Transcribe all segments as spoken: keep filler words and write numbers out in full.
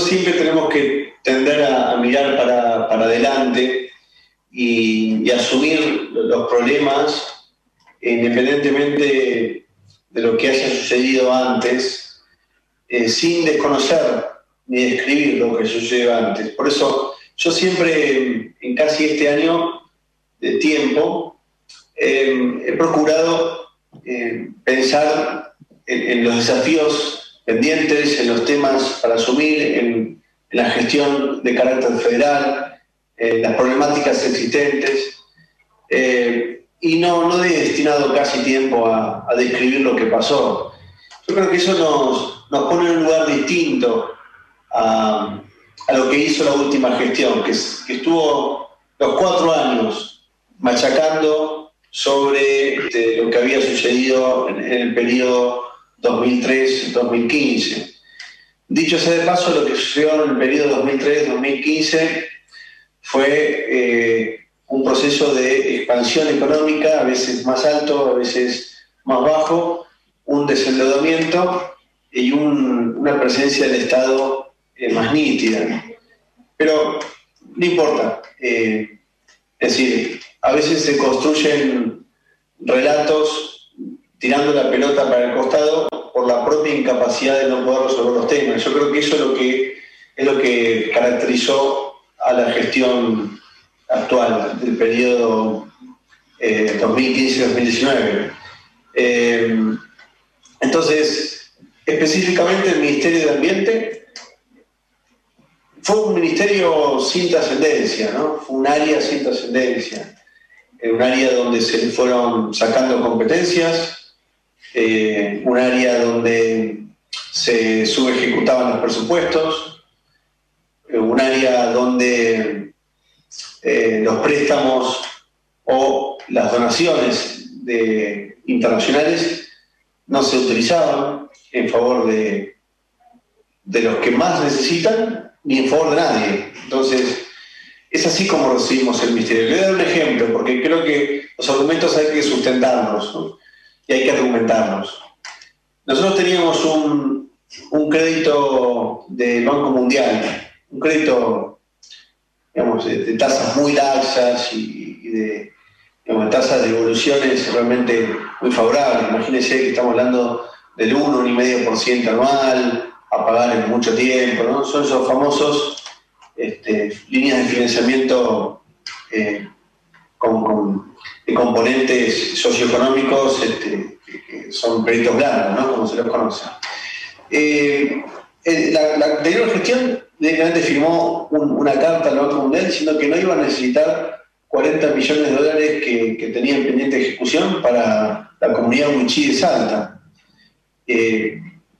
nosotros siempre tenemos que tender a, a mirar para, para adelante y, y asumir los problemas independientemente de lo que haya sucedido antes, eh, sin desconocer ni describir lo que sucedió antes. Por eso yo siempre, en casi este año de tiempo, eh, he procurado eh, pensar en, en los desafíos pendientes, en los temas para asumir, en, en la gestión de carácter federal, en las problemáticas existentes, eh, y no, no he destinado casi tiempo a, a describir lo que pasó. Yo creo que eso nos, nos pone en un lugar distinto a, a lo que hizo la última gestión, que, que estuvo los cuatro años machacando sobre este, lo que había sucedido en, en el periodo dos mil tres a dos mil quince. Dicho sea de paso, lo que sucedió en el periodo dos mil tres a dos mil quince fue eh, un proceso de expansión económica, a veces más alto, a veces más bajo, un desendeudamiento y un, una presencia del Estado eh, más nítida. Pero no importa. Eh, es decir, a veces se construyen relatos tirando la pelota para el costado por la propia incapacidad de no poder resolver los temas. Yo creo que eso es lo que, es lo que caracterizó a la gestión actual del periodo eh, dos mil quince a dos mil diecinueve. Eh, entonces, específicamente el Ministerio de Ambiente fue un ministerio sin trascendencia, ¿no? Fue un área sin trascendencia, un área donde se fueron sacando competencias, eh, un área donde se subejecutaban los presupuestos, eh, un área donde eh, los préstamos o las donaciones de, internacionales no se utilizaban en favor de, de los que más necesitan ni en favor de nadie. Entonces, es así como recibimos el ministerio. Le voy a dar un ejemplo, porque creo que los argumentos hay que sustentarlos, ¿no? Y hay que argumentarlos. Nosotros teníamos un, un crédito del Banco Mundial, un crédito, digamos, de, de tasas muy laxas y, y de, digamos, tasas de evoluciones realmente muy favorables. Imagínense que estamos hablando del uno, uno coma cinco por ciento anual, a pagar en mucho tiempo, ¿no? Son esos famosos este, líneas de financiamiento eh, con, con de componentes socioeconómicos este, que, que son créditos blandos, ¿no? Como se los conoce. Eh, la, la anterior gestión directamente firmó un, una carta al Banco Mundial diciendo que no iba a necesitar cuarenta millones de dólares que, que tenían pendiente de ejecución para la comunidad Wichí de Salta. Eh,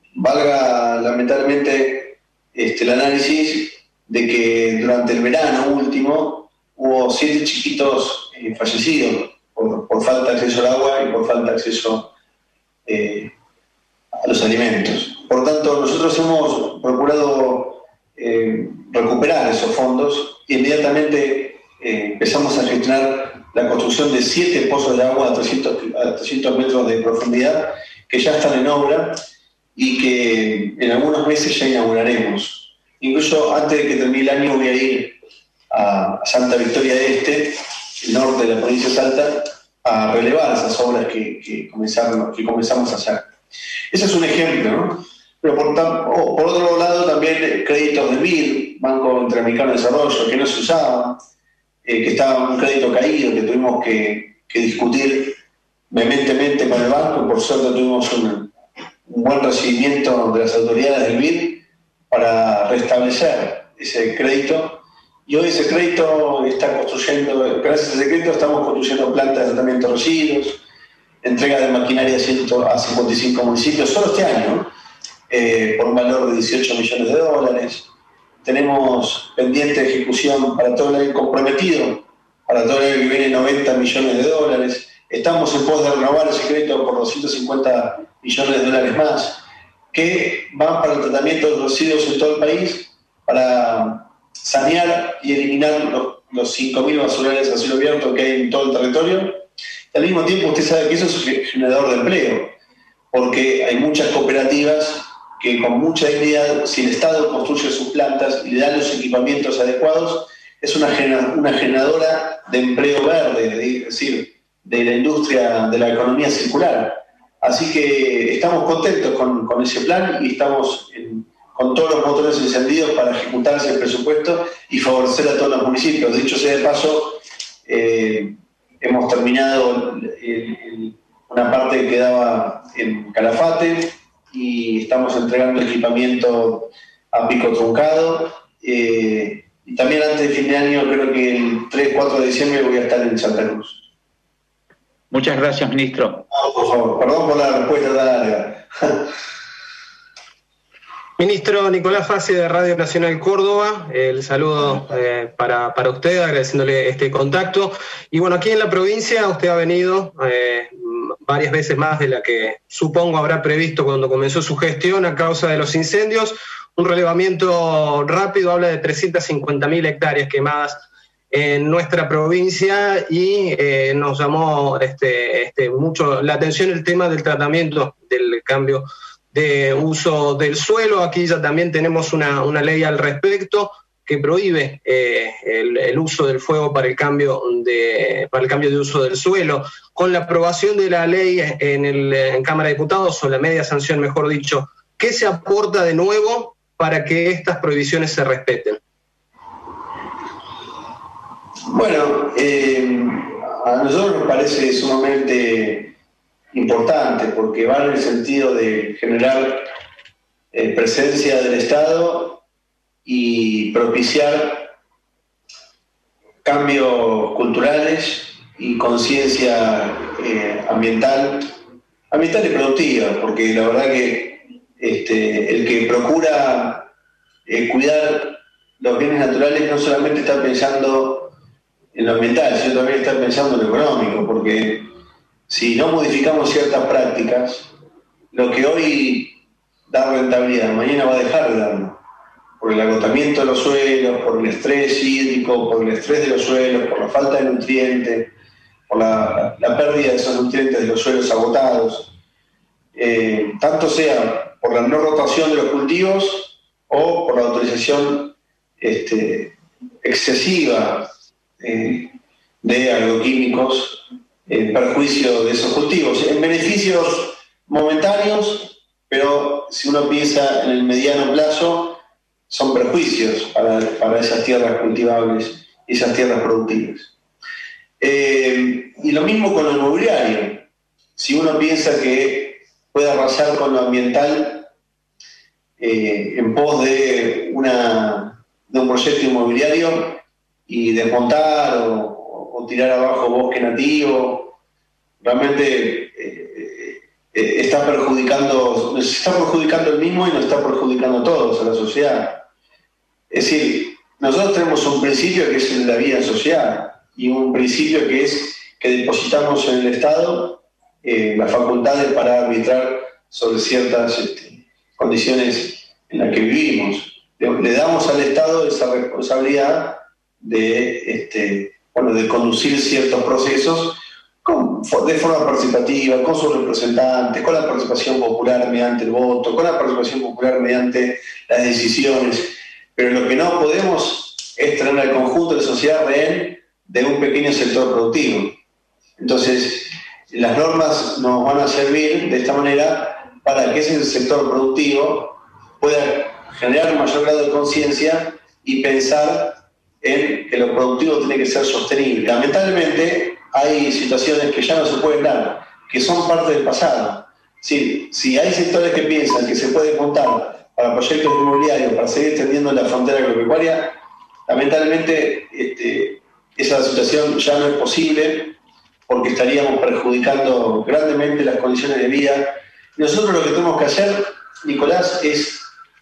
valga lamentablemente este, el análisis de que durante el verano último hubo siete chiquitos eh, fallecidos por, por falta de acceso al agua y por falta de acceso eh, a los alimentos. Por tanto, nosotros hemos procurado eh, recuperar esos fondos e inmediatamente eh, empezamos a gestionar la construcción de siete pozos de agua a trescientos, a trescientos metros de profundidad que ya están en obra y que en algunos meses ya inauguraremos. Incluso antes de que termine el año voy a ir a Santa Victoria de Este, el norte de la provincia de Salta, a relevar esas obras que, que, comenzamos, que comenzamos a hacer. Ese es un ejemplo, ¿no? Pero por, por otro lado también créditos del B I D, Banco Interamericano de Desarrollo, que no se usaban, eh, que estaba un crédito caído, que tuvimos que, que discutir vehementemente con el banco, y por suerte tuvimos un, un buen recibimiento de las autoridades del B I D para restablecer ese crédito. Y hoy ese crédito está construyendo, gracias a ese crédito estamos construyendo plantas de tratamiento de residuos, entrega de maquinaria a cincuenta y cinco municipios, solo este año, ¿no? eh, por un valor de dieciocho millones de dólares. Tenemos pendiente de ejecución para todo el año comprometido, para todo el año que viene noventa millones de dólares. Estamos en pos de renovar ese crédito por doscientos cincuenta millones de dólares más, que van para el tratamiento de residuos en todo el país, para sanear y eliminar los, los cinco mil basurales a cielo abierto que hay en todo el territorio. Y al mismo tiempo usted sabe que eso es un generador de empleo, porque hay muchas cooperativas que con mucha dignidad, si el Estado construye sus plantas y le da los equipamientos adecuados, es una, una generadora de empleo verde, es decir, de la industria, de la economía circular. Así que estamos contentos con, con ese plan y estamos en, con todos los motores encendidos para ejecutar ese presupuesto y favorecer a todos los municipios. Dicho sea de paso, eh, hemos terminado el, el, una parte que quedaba en Calafate y estamos entregando equipamiento a Pico Truncado. Eh, y también antes de fin de año, creo que el tres cuatro de diciembre voy a estar en Santa Cruz. Muchas gracias, ministro. No, por favor, perdón por la respuesta tan larga. Ministro Nicolás Fassi de Radio Nacional Córdoba, el saludo eh, para, para usted, agradeciéndole este contacto. Y bueno, aquí en la provincia usted ha venido eh, varias veces más de la que supongo habrá previsto cuando comenzó su gestión a causa de los incendios. Un relevamiento rápido habla de trescientas cincuenta mil hectáreas quemadas en nuestra provincia y eh, nos llamó este, este, mucho la atención el tema del tratamiento del cambio de uso del suelo. Aquí ya también tenemos una, una ley al respecto que prohíbe eh, el, el uso del fuego para el cambio de para el cambio de uso del suelo. Con la aprobación de la ley en, el, en Cámara de Diputados, o la media sanción, mejor dicho, ¿qué se aporta de nuevo para que estas prohibiciones se respeten? Bueno, eh, a nosotros nos parece sumamente importante porque va en el sentido de generar eh, presencia del Estado y propiciar cambios culturales y conciencia eh, ambiental, ambiental y productiva, porque la verdad que este, el que procura eh, cuidar los bienes naturales no solamente está pensando en lo ambiental, sino también está pensando en lo económico, porque si no modificamos ciertas prácticas, lo que hoy da rentabilidad, mañana va a dejar de darlo, por el agotamiento de los suelos, por el estrés hídrico, por el estrés de los suelos, por la falta de nutrientes, por la, la pérdida de esos nutrientes de los suelos agotados, eh, tanto sea por la no rotación de los cultivos o por la autorización este, excesiva eh, de agroquímicos en perjuicio de esos cultivos, en beneficios momentáneos, pero si uno piensa en el mediano plazo, son perjuicios para, para esas tierras cultivables y esas tierras productivas. Eh, y lo mismo con lo inmobiliario. Si uno piensa que puede arrasar con lo ambiental eh, en pos de, una, de un proyecto inmobiliario y desmontar o, o tirar abajo bosque nativo, realmente eh, eh, está perjudicando, se está perjudicando el mismo y nos está perjudicando a todos, a la sociedad. Es decir, nosotros tenemos un principio que es el de la vida social y un principio que es que depositamos en el Estado eh, las facultades para arbitrar sobre ciertas este, condiciones en las que vivimos. Le, le damos al Estado esa responsabilidad de, este, bueno, de conducir ciertos procesos con, de forma participativa, con sus representantes, con la participación popular mediante el voto, con la participación popular mediante las decisiones. Pero lo que no podemos es tener al conjunto de la sociedad rehén de un pequeño sector productivo. Entonces, las normas nos van a servir de esta manera para que ese sector productivo pueda generar un mayor grado de conciencia y pensar en que lo productivo tiene que ser sostenible. Lamentablemente, hay situaciones que ya no se pueden dar, que son parte del pasado. Sí, si hay sectores que piensan que se puede contar para proyectos inmobiliarios, para seguir extendiendo la frontera agropecuaria, lamentablemente este, esa situación ya no es posible porque estaríamos perjudicando grandemente las condiciones de vida. Nosotros lo que tenemos que hacer, Nicolás, es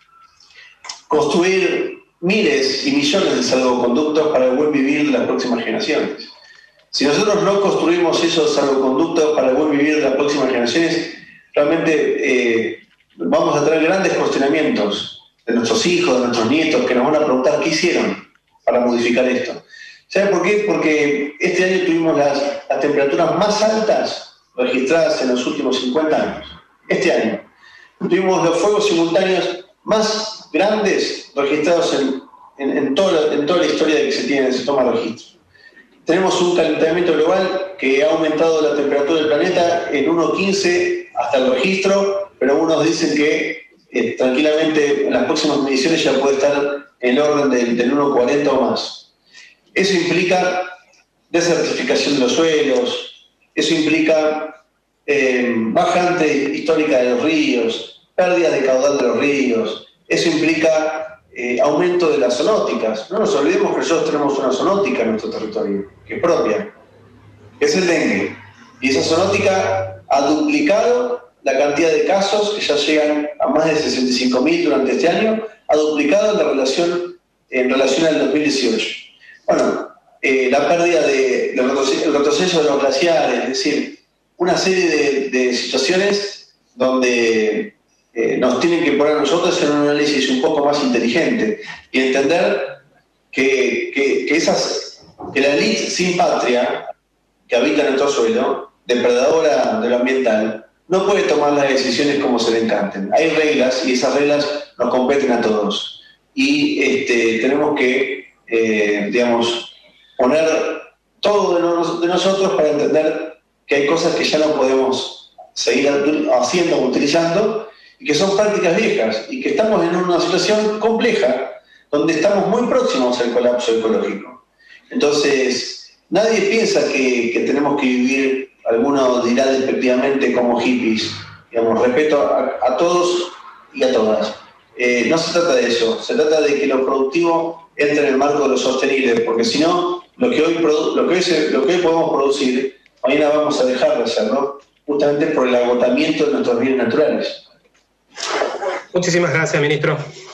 construir miles y millones de salvoconductos para el buen vivir de las próximas generaciones. Si nosotros no construimos esos salvoconductos para el buen vivir de las próximas generaciones, realmente eh, vamos a tener grandes cuestionamientos de nuestros hijos, de nuestros nietos, que nos van a preguntar qué hicieron para modificar esto. ¿Saben por qué? Porque este año tuvimos las, las temperaturas más altas registradas en los últimos cincuenta años. Este año. tuvimos los fuegos simultáneos más grandes registrados en, en, en, toda, en toda la historia de que se tiene, se toma registro. Tenemos un calentamiento global que ha aumentado la temperatura del planeta en uno punto quince hasta el registro, pero algunos dicen que eh, tranquilamente en las próximas mediciones ya puede estar en el orden del, del uno punto cuarenta o más. Eso implica desertificación de los suelos, eso implica eh, bajante histórica de los ríos, pérdida de caudal de los ríos, eso implica Eh, aumento de las zoonóticas. No nos olvidemos que nosotros tenemos una zoonótica en nuestro territorio, que es propia, que es el dengue. Y esa zoonótica ha duplicado la cantidad de casos, que ya llegan a más de sesenta y cinco mil durante este año, ha duplicado la relación, en relación al dos mil dieciocho. Bueno, eh, la pérdida de, de el retroceso de los glaciares, es decir, una serie de, de situaciones donde Eh, nos tienen que poner a nosotros en un análisis un poco más inteligente y entender que, que, que, esas, que la élite sin patria que habita nuestro suelo, depredadora de lo ambiental, no puede tomar las decisiones como se le encanten. Hay reglas y esas reglas nos competen a todos. Y este, tenemos que, eh, digamos, poner todo de, nos, de nosotros para entender que hay cosas que ya no podemos seguir haciendo o utilizando, y que son prácticas viejas, y que estamos en una situación compleja, donde estamos muy próximos al colapso ecológico. Entonces, nadie piensa que, que tenemos que vivir, alguno dirá despectivamente, como hippies. Digamos, respeto a, a todos y a todas. Eh, no se trata de eso, se trata de que lo productivo entre en el marco de lo sostenible, porque si no, lo que hoy, produ lo que hoy, se, lo que hoy podemos producir, mañana vamos a dejar de hacerlo, justamente por el agotamiento de nuestros bienes naturales. Muchísimas gracias, ministro.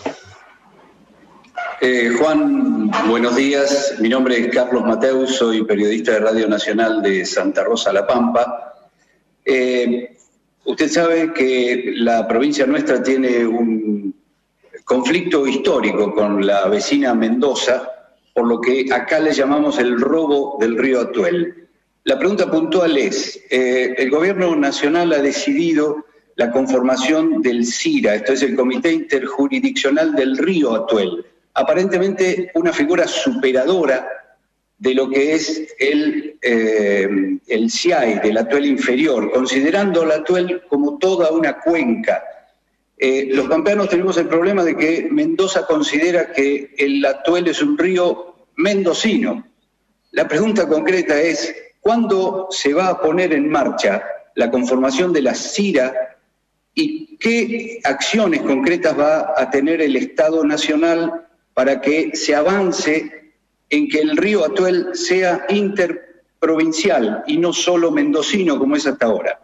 Eh, Juan, buenos días. Mi nombre es Carlos Mateus, soy periodista de Radio Nacional de Santa Rosa, La Pampa. Eh, usted sabe que la provincia nuestra tiene un conflicto histórico con la vecina Mendoza, por lo que acá le llamamos el robo del río Atuel. La pregunta puntual es, eh, el gobierno nacional ha decidido la conformación del CIRA, esto es el Comité Interjurisdiccional del Río Atuel, aparentemente una figura superadora de lo que es el, eh, el C I A I, del Atuel inferior, considerando el Atuel como toda una cuenca. Eh, los pampeanos tenemos el problema de que Mendoza considera que el Atuel es un río mendocino. La pregunta concreta es, ¿cuándo se va a poner en marcha la conformación de la CIRA y qué acciones concretas va a tener el Estado Nacional para que se avance en que el río Atuel sea interprovincial y no solo mendocino como es hasta ahora?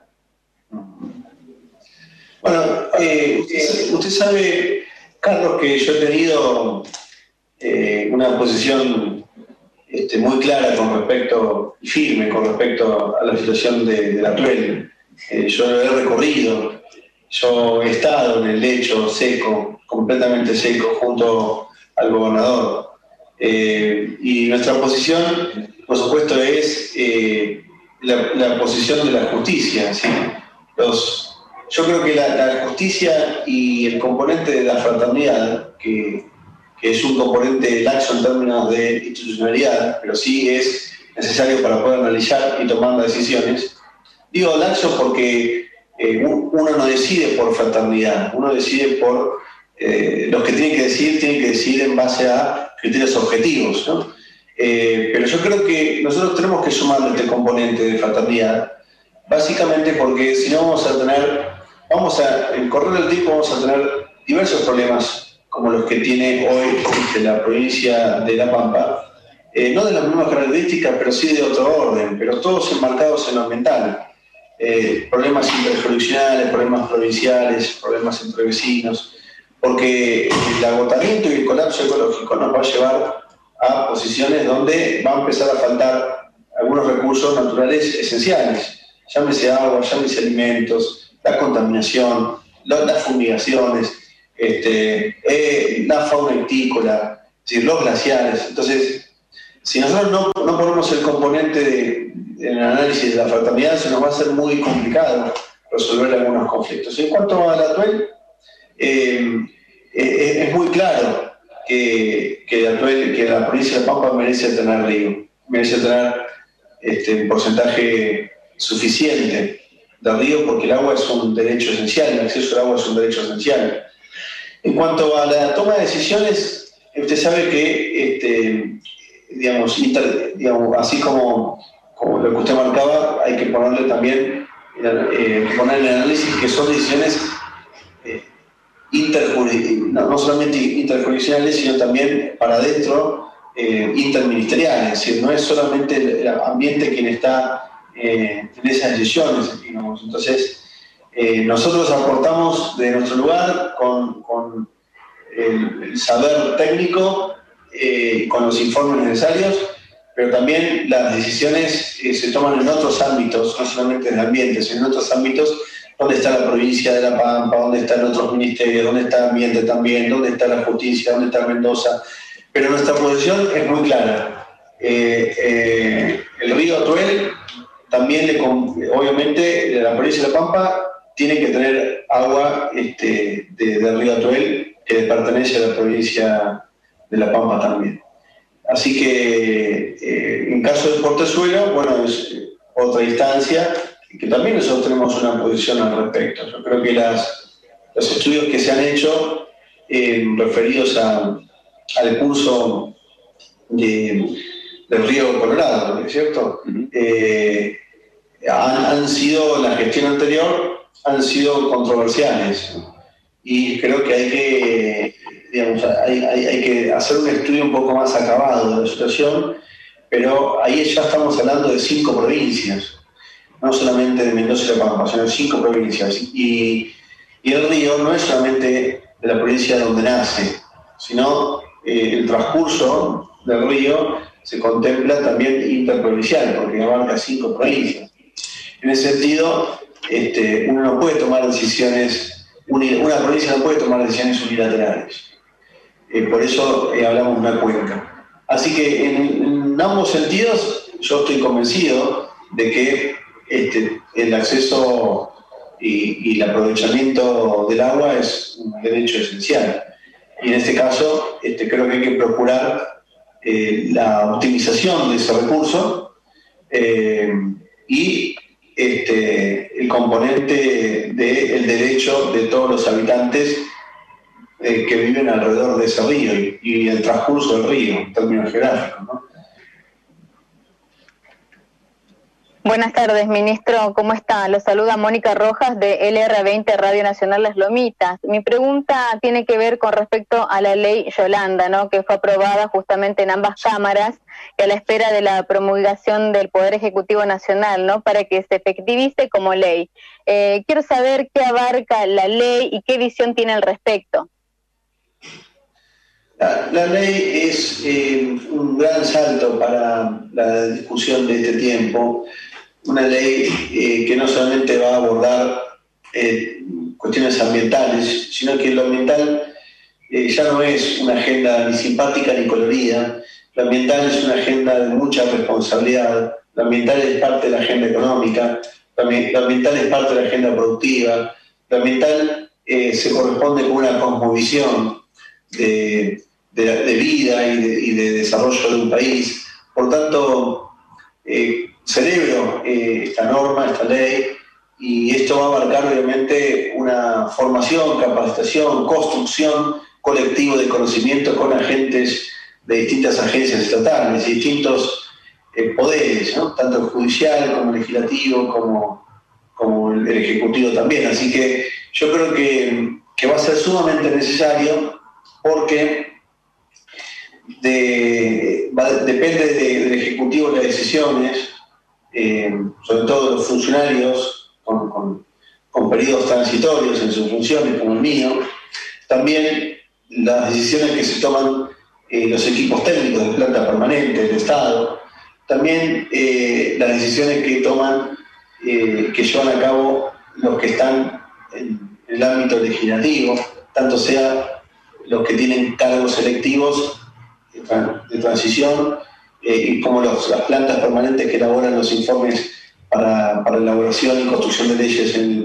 Bueno, eh, usted, usted sabe, Carlos, que yo he tenido eh, una posición este, muy clara con respecto, y firme con respecto a la situación de, de la Atuel. Eh, yo lo he recorrido, yo he estado en el lecho seco, completamente seco, junto al gobernador. Eh, y nuestra posición, por supuesto, es eh, la, la posición de la justicia. ¿Sí? Los, yo creo que la, la justicia y el componente de la fraternidad, que, que es un componente laxo en términos de institucionalidad, pero sí es necesario para poder analizar y tomar decisiones. Digo laxo porque eh, uno no decide por fraternidad, uno decide por... Eh, los que tienen que decidir, tienen que decidir en base a criterios objetivos, ¿no? Eh, pero yo creo que nosotros tenemos que sumarle este componente de fraternidad, básicamente porque si no vamos a tener, vamos a, en correr del tiempo vamos a tener diversos problemas como los que tiene hoy este, la provincia de La Pampa, eh, no de las mismas características, pero sí de otro orden, pero todos enmarcados en lo ambiental. Eh, problemas interjurisdiccionales, problemas provinciales, problemas entre vecinos, porque el agotamiento y el colapso ecológico nos va a llevar a posiciones donde va a empezar a faltar algunos recursos naturales esenciales, llámese agua, llámese alimentos, la contaminación, las fumigaciones, este, eh, la fauna ictícola, es decir, los glaciares. Entonces, si nosotros no, no ponemos el componente de, en el análisis de la fraternidad, se nos va a hacer muy complicado resolver algunos conflictos. En cuanto a la Atuel, eh, eh, es muy claro que, que, la Atuel, que la provincia de La Pampa merece tener río, merece tener este, un porcentaje suficiente de río, porque el agua es un derecho esencial, el acceso al agua es un derecho esencial. En cuanto a la toma de decisiones, usted sabe que, este, digamos, inter, digamos, así como, como lo que usted marcaba, hay que ponerle también, eh, poner en el análisis que son decisiones eh, interjurisdiccionales, no, no solamente interjurisdiccionales, sino también para adentro, eh, interministeriales. Es decir, no es solamente el, el ambiente quien está eh, en esas decisiones, digamos. Entonces, Eh, nosotros aportamos de nuestro lugar con, con el, el saber técnico, eh, con los informes necesarios, pero también las decisiones eh, se toman en otros ámbitos, no solamente en el ambiente, sino en otros ámbitos, donde está la provincia de La Pampa, donde están otros ministerios, donde está el ambiente también, donde está la justicia, donde está Mendoza. Pero nuestra posición es muy clara. Eh, eh, el río Atuel también, le, obviamente, la provincia de La Pampa tiene que tener agua este, de, del río Atuel, que le pertenece a la provincia de La Pampa también. Así que, eh, en caso de Portezuelo, bueno, es otra instancia, que también nosotros tenemos una posición al respecto. Yo creo que las, los estudios que se han hecho eh, referidos a, al curso de, del río Colorado, ¿no es cierto? Uh-huh. eh, han, han sido, la gestión anterior, han sido controversiales, y creo que hay que, digamos, hay, hay, hay que hacer un estudio un poco más acabado de la situación, pero ahí ya estamos hablando de cinco provincias, no solamente de Mendoza y La Pampa, sino de cinco provincias, y, y el río no es solamente de la provincia donde nace, sino eh, el transcurso del río se contempla también interprovincial, porque abarca cinco provincias. En ese sentido, este, uno no puede tomar decisiones, una provincia no puede tomar decisiones unilaterales. Eh, por eso eh, hablamos de una cuenca. Así que en, en ambos sentidos yo estoy convencido de que este, el acceso y, y el aprovechamiento del agua es un derecho esencial. Y en este caso este, creo que hay que procurar eh, la optimización de ese recurso eh, y Este, el componente del derecho de todos los habitantes eh, que viven alrededor de ese río y, y el transcurso del río, en términos geográficos, ¿no? Buenas tardes, ministro. ¿Cómo está? Lo saluda Mónica Rojas de L R veinte Radio Nacional Las Lomitas. Mi pregunta tiene que ver con respecto a la ley Yolanda, ¿no?, que fue aprobada justamente en ambas cámaras y a la espera de la promulgación del Poder Ejecutivo Nacional, ¿no?, para que se efectivice como ley. Eh, quiero saber qué abarca la ley y qué visión tiene al respecto. La, la ley es eh, un gran salto para la discusión de este tiempo. Una ley eh, que no solamente va a abordar eh, cuestiones ambientales, sino que lo ambiental eh, ya no es una agenda ni simpática ni colorida. Lo ambiental es una agenda de mucha responsabilidad. Lo ambiental es parte de la agenda económica. Lo ambiental es parte de la agenda productiva. Lo ambiental eh, se corresponde con una cosmovisión de, de, de vida y de, y de desarrollo de un país. Por tanto, eh, celebro eh, esta norma, esta ley, y esto va a abarcar obviamente una formación, capacitación, construcción colectiva de conocimiento con agentes de distintas agencias estatales y distintos eh, poderes, ¿no?, tanto el judicial como el legislativo, como, como el, el ejecutivo también. Así que yo creo que, que va a ser sumamente necesario, porque de, va, depende de, del ejecutivo las decisiones, eh, sobre todo los funcionarios con, con, con periodos transitorios en sus funciones, como el mío, también las decisiones que se toman eh, los equipos técnicos de planta permanente del Estado, también eh, las decisiones que toman, eh, que llevan a cabo los que están en, en el ámbito legislativo, tanto sea los que tienen cargos selectivos de, tra de transición, eh, como los, las plantas permanentes que elaboran los informes para, para elaboración y construcción de leyes en,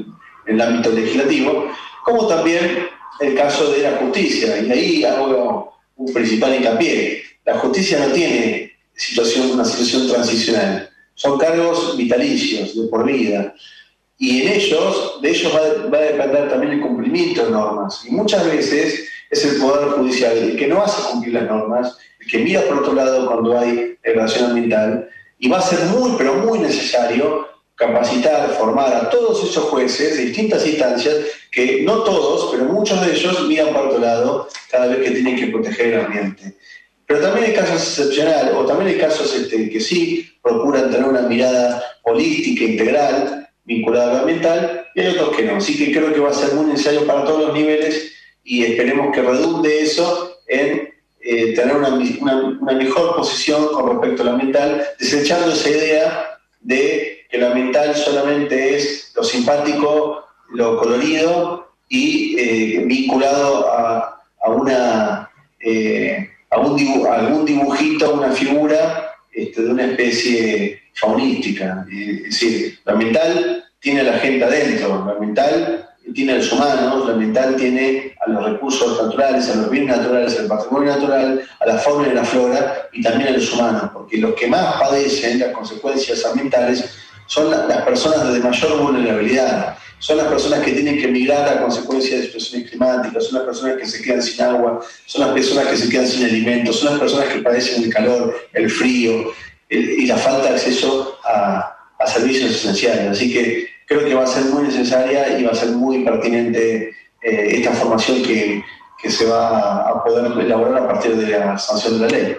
en el ámbito legislativo, como también el caso de la justicia. Y ahí hago un principal hincapié. La justicia no tiene situación, una situación transicional. Son cargos vitalicios, de por vida. Y en ellos, de ellos va, va a depender también el cumplimiento de normas. Y muchas veces es el Poder Judicial el que no hace cumplir las normas, el que mira por otro lado cuando hay degradación ambiental, y va a ser muy, pero muy necesario capacitar, formar a todos esos jueces de distintas instancias, que no todos, pero muchos de ellos miran por otro lado cada vez que tienen que proteger el ambiente. Pero también hay casos excepcionales, o también hay casos este, que sí procuran tener una mirada holística, integral, vinculada al ambiental, y hay otros que no. Así que creo que va a ser muy necesario para todos los niveles y esperemos que redunde eso en eh, tener una, una, una mejor posición con respecto al ambiental, desechando esa idea de que lo ambiental solamente es lo simpático, lo colorido y eh, vinculado a, a, una, eh, a, un dibu- a algún dibujito, una figura este, de una especie faunística. Eh, es decir, lo ambiental tiene a la gente adentro, lo ambiental tiene a los humanos, lo ambiental tiene a los recursos naturales, a los bienes naturales, al patrimonio natural, a la fauna y la flora y también a los humanos, porque los que más padecen las consecuencias ambientales son las personas de mayor vulnerabilidad, son las personas que tienen que emigrar a consecuencia de situaciones climáticas, son las personas que se quedan sin agua, son las personas que se quedan sin alimentos, son las personas que padecen el calor, el frío el, y la falta de acceso a, a servicios esenciales. Así que creo que va a ser muy necesaria y va a ser muy pertinente eh, esta formación que, que se va a poder elaborar a partir de la sanción de la ley.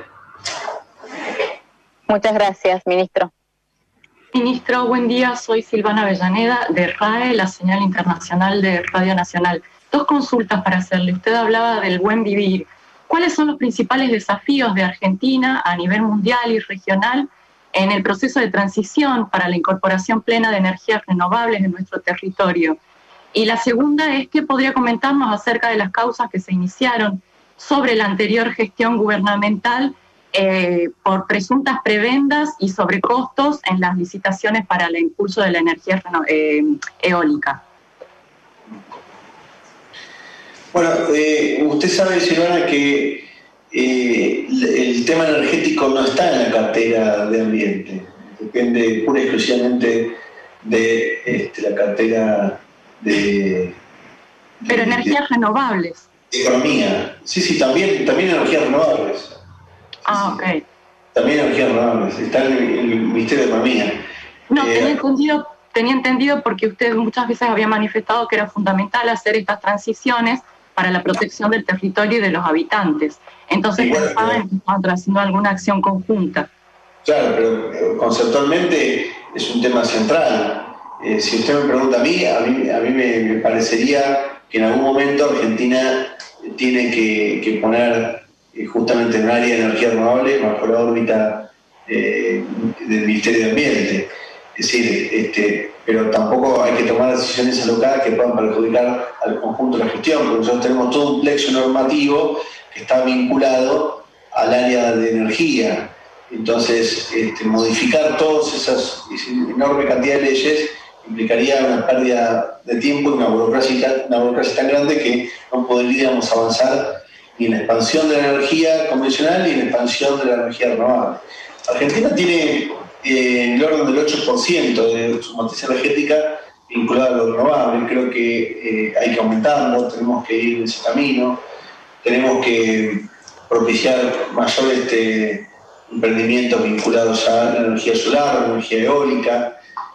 Muchas gracias, ministro. Ministro, buen día. Soy Silvana Avellaneda de R A E, la señal internacional de Radio Nacional. Dos consultas para hacerle. Usted hablaba del buen vivir. ¿Cuáles son los principales desafíos de Argentina a nivel mundial y regional en el proceso de transición para la incorporación plena de energías renovables en nuestro territorio? Y la segunda es, ¿qué podría comentarnos acerca de las causas que se iniciaron sobre la anterior gestión gubernamental eh, por presuntas prebendas y sobrecostos en las licitaciones para el impulso de la energía eh, eólica? Bueno, eh, usted sabe, Silvana, que eh, el tema energético no está en la cartera de ambiente, depende pura y exclusivamente de este, la cartera de... de Pero energías de, renovables. De economía. Sí, sí, también, también energías renovables. Sí, ah, sí, ok. También energías renovables, está en el, en el Ministerio de Economía. No, eh, tenía entendido, tenía entendido porque usted muchas veces había manifestado que era fundamental hacer estas transiciones para la protección del territorio y de los habitantes. Entonces bueno, pensaba pero, en que estaban haciendo alguna acción conjunta. Claro, pero conceptualmente es un tema central. Eh, si usted me pregunta a mí, a mí, a mí me, me parecería que en algún momento Argentina tiene que, que poner eh, justamente un área de energía renovable bajo la órbita eh, del Ministerio de Ambiente. Es decir, este, pero tampoco hay que tomar decisiones alocadas que puedan perjudicar al conjunto de la gestión, porque nosotros tenemos todo un plexo normativo que está vinculado al área de energía. Entonces, este, modificar todas esas esa enorme cantidad de leyes implicaría una pérdida de tiempo y una burocracia, una burocracia tan grande que no podríamos avanzar ni en la expansión de la energía convencional ni en la expansión de la energía renovable. Argentina tiene eh, el orden del ocho por ciento de su matriz energética vinculada a lo renovable. Creo que eh, hay que aumentarlo, tenemos que ir en ese camino, tenemos que propiciar mayor este, emprendimientos vinculados a la energía solar, a la energía eólica.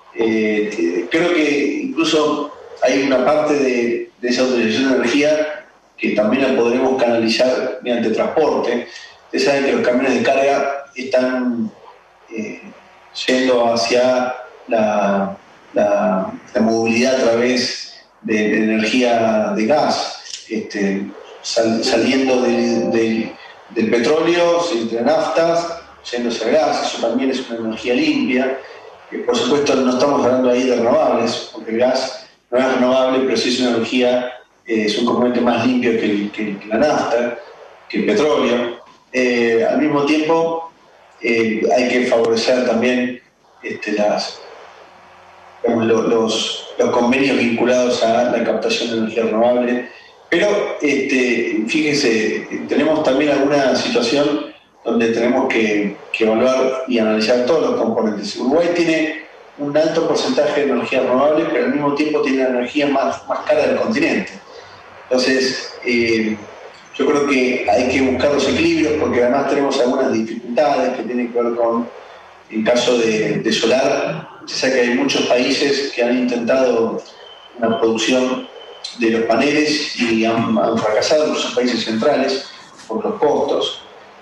Eh, creo que incluso hay una parte de, de esa utilización de energía que también la podremos canalizar mediante transporte. Ustedes saben que los camiones de carga están eh, yendo hacia la, la, la movilidad a través de, de energía de gas, este, sal, saliendo de, de, del petróleo, entre naftas, yéndose al gas. Eso también es una energía limpia. Por supuesto, no estamos hablando ahí de renovables, porque el gas no es renovable, pero sí es una energía, eh, es un componente más limpio que, el, que, que la nafta, que el petróleo. Eh, al mismo tiempo, eh, hay que favorecer también este, las, digamos, los, los, los convenios vinculados a la captación de energía renovable. Pero este, fíjese, tenemos también alguna situación donde tenemos que, que evaluar y analizar todos los componentes. Uruguay tiene un alto porcentaje de energía renovable, pero al mismo tiempo tiene la energía más, más cara del continente. Entonces, eh, yo creo que hay que buscar los equilibrios, porque además tenemos algunas dificultades que tienen que ver con, en caso de, de solar, se sabe que hay muchos países que han intentado una producción de los paneles y han, han fracasado, muchos países centrales, por los costos.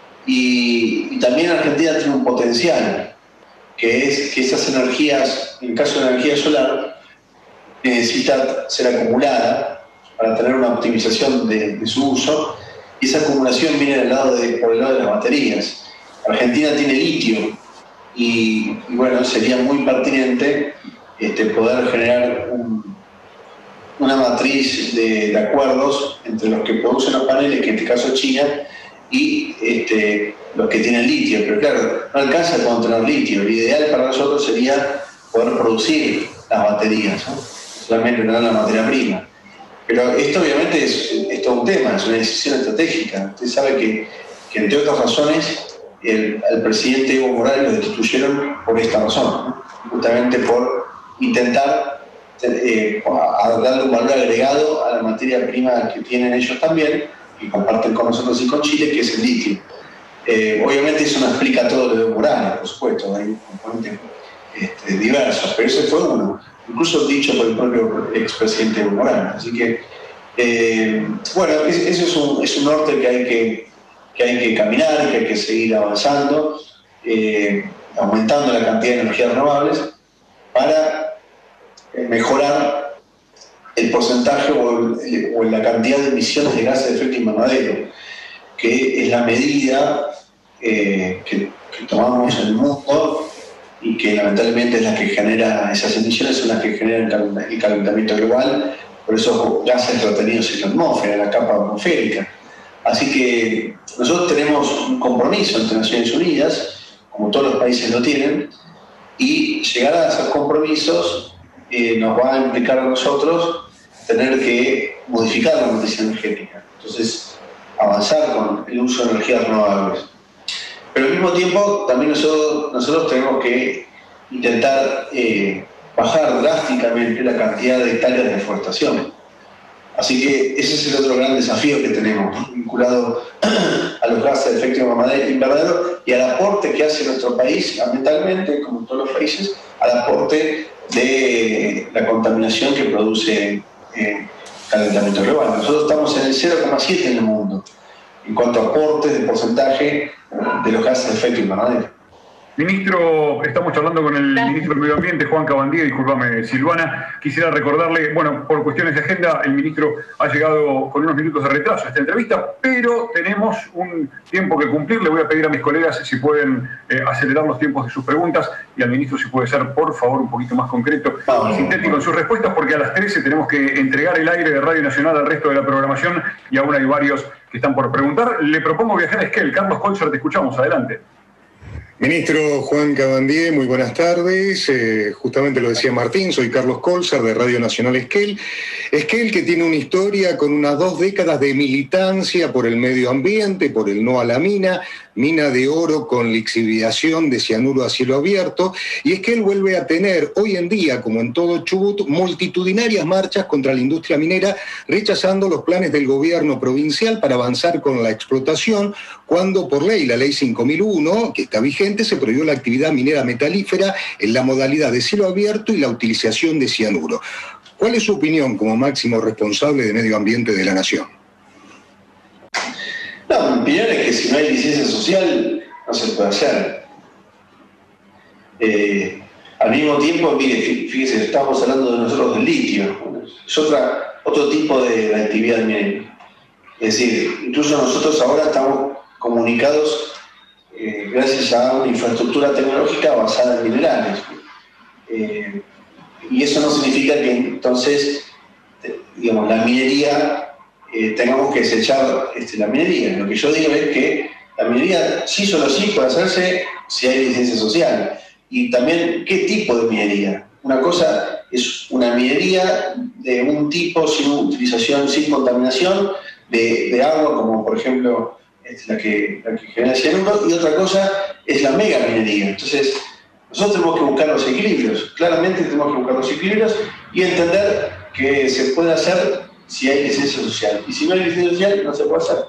Y, y también Argentina tiene un potencial, que es que esas energías, en el caso de la energía solar, necesita ser acumulada para tener una optimización de, de su uso, y esa acumulación viene del lado de, por el lado de las baterías. Argentina tiene litio, y, y bueno, sería muy pertinente este, poder generar un, una matriz de, de acuerdos entre los que producen los paneles, que en este caso es China, y este, los que tienen litio. Pero claro, no alcanza con tener litio. Lo ideal para nosotros sería poder producir las baterías, ¿no? Solamente tener la materia prima. Pero esto obviamente es, es todo un tema, es una decisión estratégica. Usted sabe que, que entre otras razones, el, el presidente Evo Morales lo destituyeron por esta razón, ¿no? Justamente por intentar eh, a darle un valor agregado a la materia prima que tienen ellos también, y comparten con nosotros y con Chile, que es el litio. Eh, obviamente eso no explica todo lo de Evo Morales, por supuesto, hay componentes este, diversos, pero ese fue uno, incluso dicho por el propio expresidente Evo Morales. Así que, eh, bueno, eso es un, es un norte que hay que, que hay que caminar, que hay que seguir avanzando, eh, aumentando la cantidad de energías renovables para eh, mejorar el porcentaje o, el, o la cantidad de emisiones de gases de efecto invernadero, que es la medida eh, que, que tomamos en el mundo y que lamentablemente es la que genera, esas emisiones son las que generan el calentamiento global, por esos gases retenidos en la atmósfera, en la capa atmosférica. Así que nosotros tenemos un compromiso entre Naciones Unidas, como todos los países lo tienen, y llegar a esos compromisos eh, nos va a implicar a nosotros tener que modificar la matriz energética. Entonces, avanzar con el uso de energías renovables. Pero al mismo tiempo, también nosotros, nosotros tenemos que intentar eh, bajar drásticamente la cantidad de hectáreas de deforestación. Así que ese es el otro gran desafío que tenemos, ¿no? Vinculado a los gases de efecto invernadero y al aporte que hace nuestro país ambientalmente, como todos los países, al aporte de la contaminación que produce eh, calentamiento global. Nosotros estamos en el cero coma siete en el mundo en cuanto a aportes de porcentaje de los gases de efecto invernadero. Ministro, estamos charlando con el ministro del Medio Ambiente, Juan Cabandier, discúlpame, Silvana. Quisiera recordarle, bueno, por cuestiones de agenda, el ministro ha llegado con unos minutos de retraso a esta entrevista, pero tenemos un tiempo que cumplir. Le voy a pedir a mis colegas si pueden eh, acelerar los tiempos de sus preguntas y al ministro si puede ser, por favor, un poquito más concreto y sintético en sus respuestas, porque a las trece tenemos que entregar el aire de Radio Nacional al resto de la programación y aún hay varios que están por preguntar. Le propongo viajar a Esquel. Carlos Colzer, te escuchamos. Adelante. Ministro Juan Cabandier, muy buenas tardes. Eh, justamente lo decía Martín, soy Carlos Colzer de Radio Nacional Esquel. Esquel, que tiene una historia con unas dos décadas de militancia por el medio ambiente, por el no a la mina, mina de oro con lixiviación de cianuro a cielo abierto, y Esquel vuelve a tener hoy en día, como en todo Chubut, multitudinarias marchas contra la industria minera, rechazando los planes del gobierno provincial para avanzar con la explotación, cuando por ley, la ley cinco mil uno, que está vigente, se prohibió la actividad minera metalífera en la modalidad de cielo abierto y la utilización de cianuro. ¿Cuál es su opinión como máximo responsable de medio ambiente de la Nación? No, mi opinión es que si no hay licencia social, no se puede hacer. Eh, al mismo tiempo, mire, fíjese, estamos hablando de nosotros del litio, es otra, otro tipo de, de actividad minera. Es decir, incluso nosotros ahora estamos comunicados eh, gracias a una infraestructura tecnológica basada en minerales. Eh, y eso no significa que entonces, digamos, la minería... Eh, tengamos que desechar este, la minería. Lo que yo digo es que la minería sí solo sí puede hacerse si hay licencia social. Y también qué tipo de minería. Una cosa es una minería de un tipo sin utilización, sin contaminación de, de agua, como por ejemplo es la, que, la que genera cianuro, y otra cosa es la mega minería. Entonces, nosotros tenemos que buscar los equilibrios, claramente tenemos que buscar los equilibrios y entender que se puede hacer si hay licencia social. Y si no hay licencia social, no se puede hacer.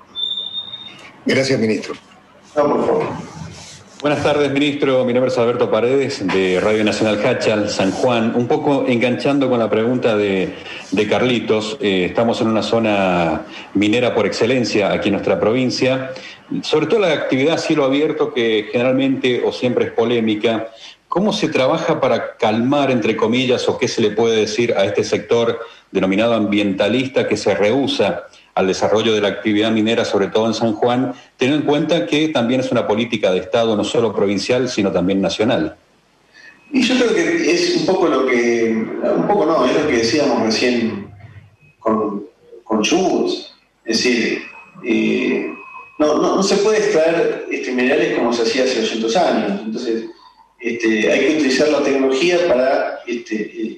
Gracias, ministro. No, por favor. Buenas tardes, ministro. Mi nombre es Alberto Paredes, de Radio Nacional Hachal, San Juan. Un poco enganchando con la pregunta de, de Carlitos, eh, estamos en una zona minera por excelencia aquí en nuestra provincia, sobre todo la actividad a cielo abierto, que generalmente o siempre es polémica. ¿Cómo se trabaja para calmar, entre comillas, o qué se le puede decir a este sector denominado ambientalista que se rehúsa al desarrollo de la actividad minera, sobre todo en San Juan, teniendo en cuenta que también es una política de Estado, no solo provincial, sino también nacional? Y yo creo que es un poco lo que, un poco no, es lo que decíamos recién con, con Chubut. Es decir, eh, no, no, no se puede extraer este, minerales como se hacía hace doscientos años. Entonces, este, hay que utilizar la tecnología para este, eh,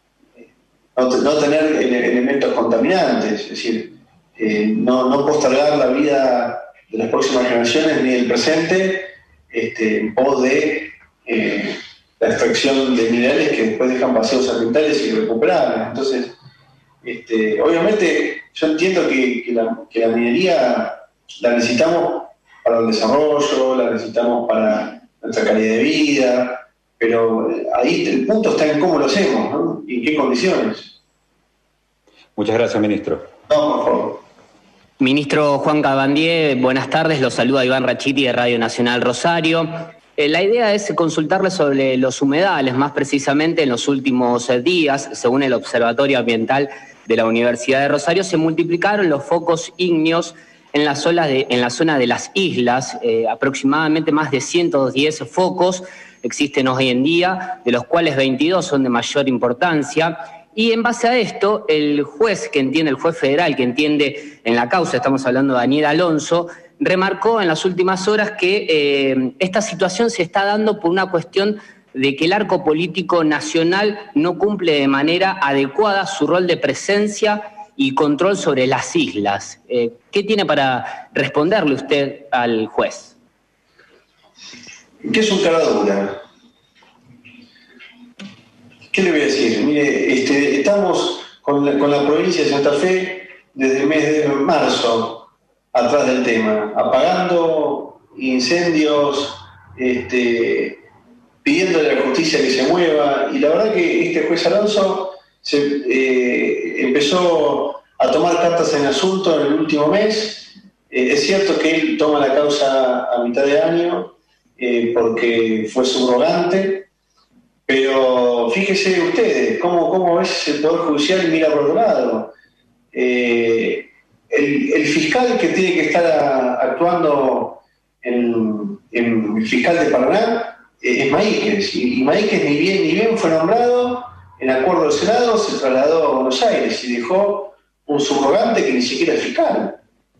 no, no tener elementos contaminantes, es decir, Eh, no, no postergar la vida de las próximas generaciones ni del presente este, en pos de eh, la extracción de minerales que después dejan vacíos ambientales irrecuperables. Entonces, este, obviamente yo entiendo que, que, la, que la minería la necesitamos para el desarrollo, la necesitamos para nuestra calidad de vida, pero ahí el punto está en cómo lo hacemos, ¿no? Y en qué condiciones. Muchas gracias, ministro. No, por favor. Ministro Juan Cabandier, buenas tardes. Los saluda Iván Rachiti de Radio Nacional Rosario. Eh, la idea es consultarle sobre los humedales, más precisamente en los últimos días, según el Observatorio Ambiental de la Universidad de Rosario, se multiplicaron los focos ígneos en la zona de, en la zona de las islas, eh, aproximadamente más de ciento diez focos existen hoy en día, de los cuales veintidós son de mayor importancia. Y en base a esto, el juez que entiende, el juez federal que entiende en la causa, estamos hablando de Daniel Alonso, remarcó en las últimas horas que eh, esta situación se está dando por una cuestión de que el arco político nacional no cumple de manera adecuada su rol de presencia y control sobre las islas. Eh, ¿Qué tiene para responderle usted al juez? ¿Qué es un cara dura? ¿Qué le voy a decir? Mire, este, estamos con la, con la provincia de Santa Fe desde el mes de marzo atrás del tema, apagando incendios, este, pidiéndole a la justicia que se mueva, y la verdad que este juez Alonso se, eh, empezó a tomar cartas en el asunto en el último mes. Eh, es cierto que él toma la causa a mitad de año eh, porque fue subrogante. Pero fíjese ustedes, cómo, cómo a veces el Poder Judicial mira por otro lado. Eh, el, el fiscal que tiene que estar a, actuando en, en el fiscal de Paraná eh, es Maíquez, y, y Maíquez ni bien ni bien fue nombrado, en acuerdo del Senado se trasladó a Buenos Aires y dejó un subrogante que ni siquiera es fiscal.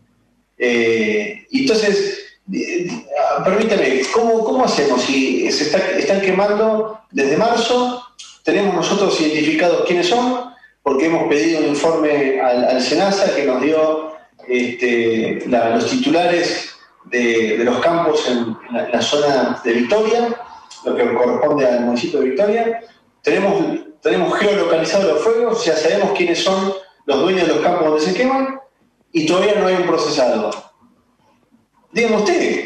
Eh, y entonces... Permítame, ¿cómo, cómo hacemos? Si se está, están quemando desde marzo, tenemos nosotros identificados quiénes son, porque hemos pedido un informe al, al SENASA que nos dio este, la, los titulares de, de los campos en, en, la, en la zona de Victoria, lo que corresponde al municipio de Victoria. Tenemos, tenemos geolocalizados los fuegos, ya sabemos quiénes son los dueños de los campos donde se queman, y todavía no hay un procesado. Dígame usted,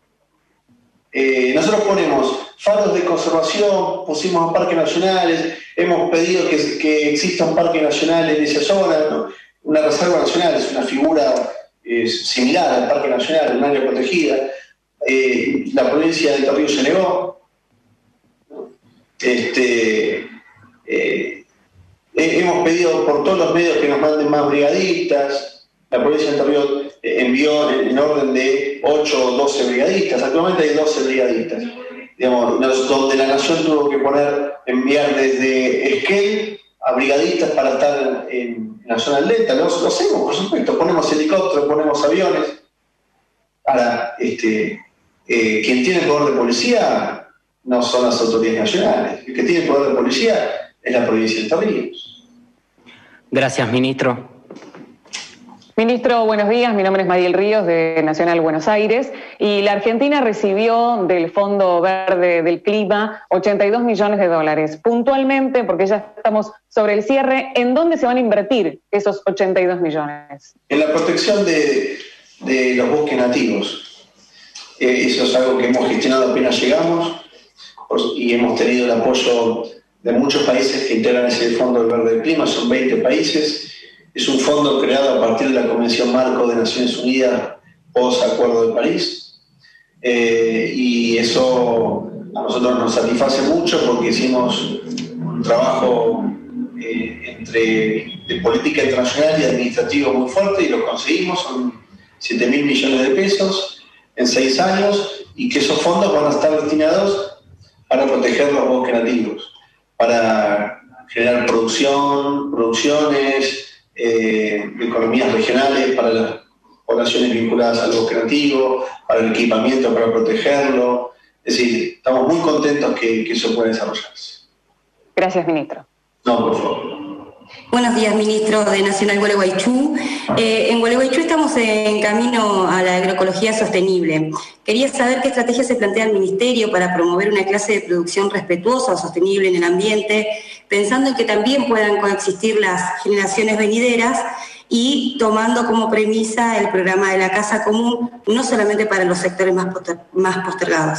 eh, nosotros ponemos faros de conservación, pusimos parques nacionales, hemos pedido que, que exista un parque nacional en esa zona, ¿no? Una reserva nacional es una figura eh, similar al parque nacional, un área protegida. Eh, la provincia de Entre Ríos se negó. ¿No? Este, eh, hemos pedido por todos los medios que nos manden más brigadistas. La provincia de Entre Ríos envió en orden de ocho o doce brigadistas, actualmente hay doce brigadistas, digamos, donde la nación tuvo que poner, enviar desde Esquel a brigadistas para estar en, en la zona del delta. Lo, lo hacemos, por supuesto, ponemos helicópteros, ponemos aviones. Ahora, este, eh, quien tiene el poder de policía no son las autoridades nacionales. El que tiene poder de policía es la provincia de Entre Ríos. Gracias, ministro. Ministro, buenos días. Mi nombre es Mariel Ríos, de Nacional Buenos Aires, y la Argentina recibió del Fondo Verde del Clima ochenta y dos millones de dólares. Puntualmente, porque ya estamos sobre el cierre, ¿en dónde se van a invertir esos ochenta y dos millones? En la protección de, de los bosques nativos. Eh, eso es algo que hemos gestionado apenas llegamos y hemos tenido el apoyo de muchos países que integran ese Fondo Verde del Clima, son veinte países. Es un fondo creado a partir de la Convención Marco de Naciones Unidas post Acuerdo de París, eh, y eso a nosotros nos satisface mucho porque hicimos un trabajo eh, entre, de política internacional y administrativo muy fuerte y lo conseguimos, son siete mil millones de pesos en seis años, y que esos fondos van a estar destinados para proteger los bosques nativos, para generar producción, producciones, Eh, economías regionales para las poblaciones vinculadas al bosque nativo, para el equipamiento para protegerlo. Es decir, estamos muy contentos que, que eso pueda desarrollarse. Gracias, ministro. No, por favor. Buenos días, ministro de Nacional Gualeguaychú. Eh, en Gualeguaychú estamos en camino a la agroecología sostenible. Quería saber qué estrategia se plantea el Ministerio para promover una clase de producción respetuosa o sostenible en el ambiente, pensando en que también puedan coexistir las generaciones venideras y tomando como premisa el programa de la Casa Común, no solamente para los sectores más, poster, más postergados.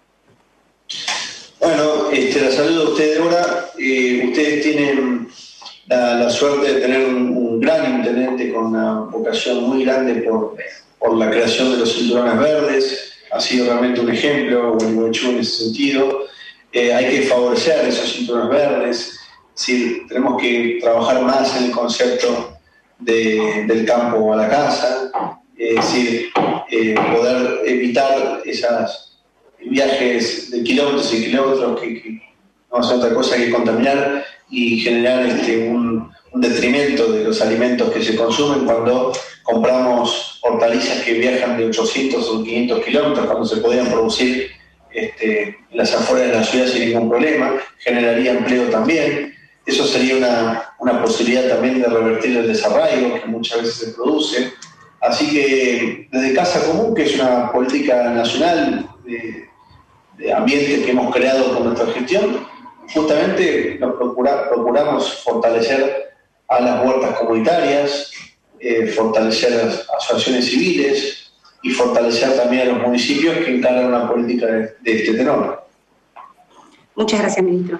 Bueno, este, la saludo a ustedes ahora. Eh, ustedes tienen La, la suerte de tener un, un gran intendente con una vocación muy grande por, por la creación de los cinturones verdes. Ha sido realmente un ejemplo, Gualeguaychú, en ese sentido. Eh, hay que favorecer esos cinturones verdes. Sí, tenemos que trabajar más en el concepto de, del campo a la casa, es decir, eh, poder evitar esos viajes de kilómetros y kilómetros que, que no hacen otra cosa que contaminar y generar este, un, un detrimento de los alimentos que se consumen cuando compramos hortalizas que viajan de ochocientos o quinientos kilómetros, cuando se podían producir este, en las afueras de la ciudad sin ningún problema, generaría empleo también. Eso sería una, una posibilidad también de revertir el desarraigo que muchas veces se produce. Así que desde Casa Común, que es una política nacional de, de ambiente que hemos creado con nuestra gestión, justamente nos procura, procuramos fortalecer a las huertas comunitarias, eh, fortalecer a las asociaciones civiles y fortalecer también a los municipios que encargan una política de, de este tenor. Muchas gracias, ministro.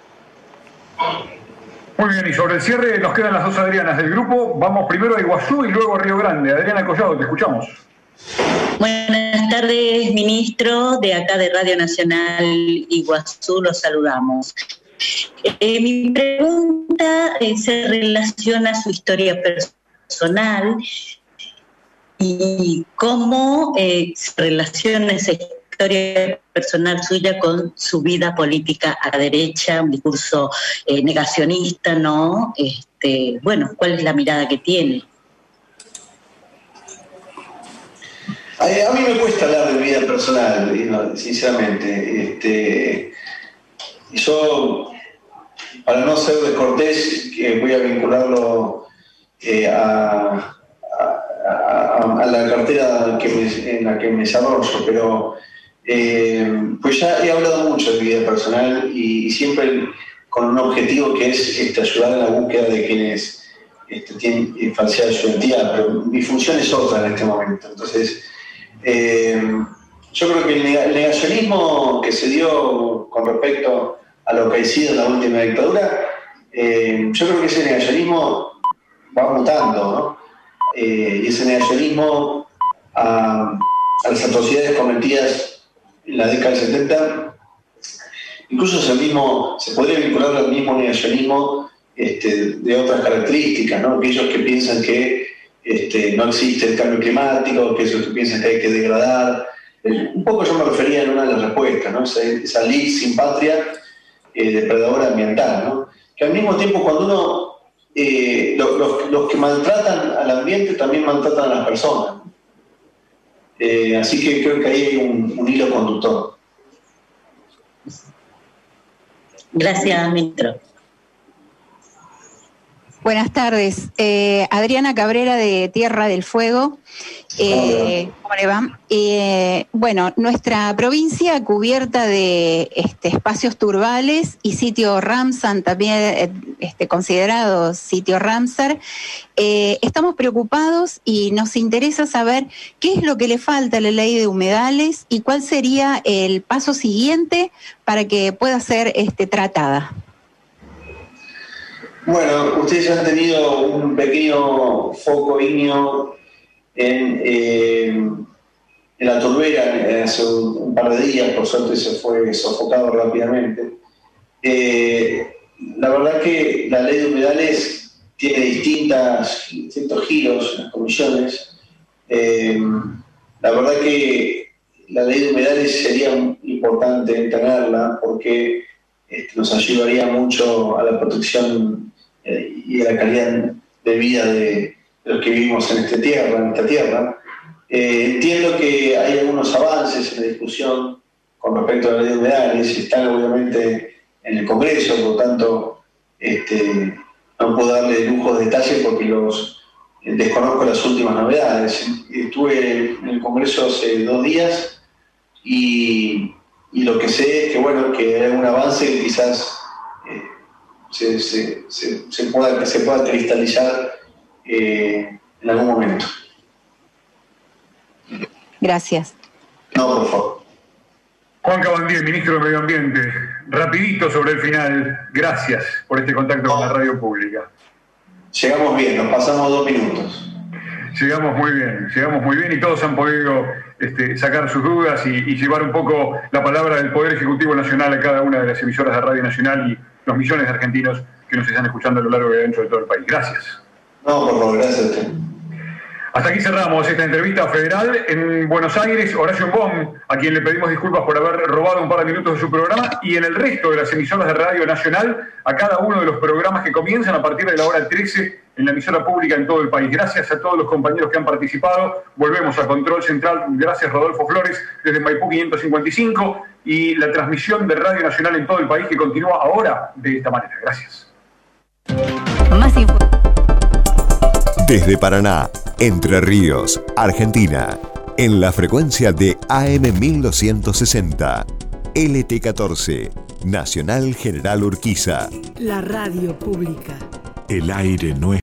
Muy bien, y sobre el cierre nos quedan las dos Adrianas del grupo. Vamos primero a Iguazú y luego a Río Grande. Adriana Collado, te escuchamos. Buenas tardes, ministro. De acá de Radio Nacional Iguazú los saludamos. Eh, mi pregunta eh, se relaciona a su historia personal y cómo eh, se relaciona esa historia personal suya con su vida política a la derecha, un discurso eh, negacionista, ¿no? Este, bueno, ¿cuál es la mirada que tiene? A mí me cuesta hablar de vida personal, sinceramente. Este, yo, para no ser descortés, que voy a vincularlo eh, a, a, a, a la cartera que me, en la que me desarrollo, pero eh, pues ya he hablado mucho de mi vida personal y, y siempre con un objetivo que es este, ayudar en la búsqueda de quienes este, tienen falsedad de su identidad, pero mi función es otra en este momento. Entonces, Eh, yo creo que el negacionismo que se dio con respecto a lo que ha sido la última dictadura, eh, yo creo que ese negacionismo va mutando, ¿no? Eh, y ese negacionismo a, a las atrocidades cometidas en la década del setenta, incluso es el mismo, se podría vincular al mismo negacionismo este, de otras características, ¿no? Aquellos que piensan que Este, no existe el cambio climático, que eso que piensan que hay que degradar. Eh, un poco yo me refería en una de las respuestas, ¿no? Esa, esa ley sin patria, eh, depredadora ambiental, ¿no? Que al mismo tiempo cuando uno, eh, lo, los, los que maltratan al ambiente también maltratan a las personas. Eh, así que creo que ahí hay un, un hilo conductor. Gracias, ministro. Buenas tardes. Eh, Adriana Cabrera de Tierra del Fuego. Eh, ¿Cómo le va? Eh, bueno, nuestra provincia cubierta de este, espacios turbales y sitio Ramsar, también este, considerado sitio Ramsar. Eh, estamos preocupados y nos interesa saber qué es lo que le falta a la ley de humedales y cuál sería el paso siguiente para que pueda ser este, tratada. Bueno, ustedes han tenido un pequeño foco ígneo en, eh, en la Turbera hace un, un par de días, por suerte se fue sofocado rápidamente. Eh, la verdad que la ley de humedales tiene distintas, distintos giros en las comisiones. Eh, la verdad que la ley de humedales sería importante tenerla porque este, nos ayudaría mucho a la protección y a la calidad de vida de, de los que vivimos en esta tierra. En esta tierra. Eh, entiendo que hay algunos avances en la discusión con respecto a la ley de humedales, están obviamente en el Congreso, por lo tanto este, no puedo darle lujo de detalle porque los eh, desconozco las últimas novedades. Estuve en el Congreso hace dos días y, y lo que sé es que, bueno, que hay algún avance que quizás eh, Se, se, se, se, pueda, se pueda cristalizar eh, en algún momento. Gracias. No, por favor. Juan Cabandier, ministro de Medio Ambiente, rapidito sobre el final, gracias por este contacto no. con la radio pública. Llegamos bien, nos pasamos dos minutos. Llegamos muy bien, llegamos muy bien y todos han podido este, sacar sus dudas y, y llevar un poco la palabra del Poder Ejecutivo Nacional a cada una de las emisoras de Radio Nacional y los millones de argentinos que nos están escuchando a lo largo y ancho de todo el país. Gracias. No, por favor, gracias a usted. Hasta aquí cerramos esta entrevista federal en Buenos Aires. Horacio Embón, a quien le pedimos disculpas por haber robado un par de minutos de su programa, y en el resto de las emisoras de Radio Nacional, a cada uno de los programas que comienzan a partir de la hora trece en la emisora pública en todo el país. Gracias a todos los compañeros que han participado. Volvemos a Control Central. Gracias, Rodolfo Flores, desde Maipú quinientos cincuenta y cinco, y la transmisión de Radio Nacional en todo el país que continúa ahora de esta manera. Gracias. Más info. Desde Paraná, Entre Ríos, Argentina, en la frecuencia de A M mil doscientos sesenta, L T catorce, Nacional General Urquiza. La radio pública. El aire no es